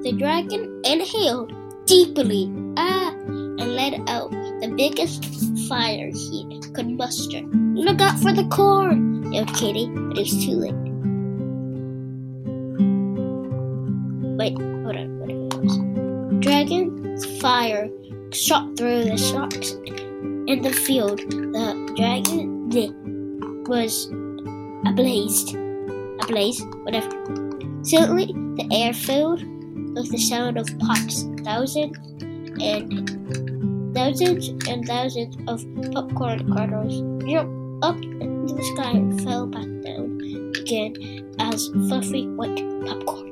The dragon inhaled deeply and let out the biggest fire he could muster. "Look out for the corn!" yelled Kitty, but it was too late. Wait, hold on, whatever it was. Dragon's fire shot through the stalks in the field. The dragon was ablaze, whatever. Suddenly, the air filled with the sound of pops. Thousands and thousands of popcorn kernels jumped up into the sky and fell back down again as fluffy white popcorn.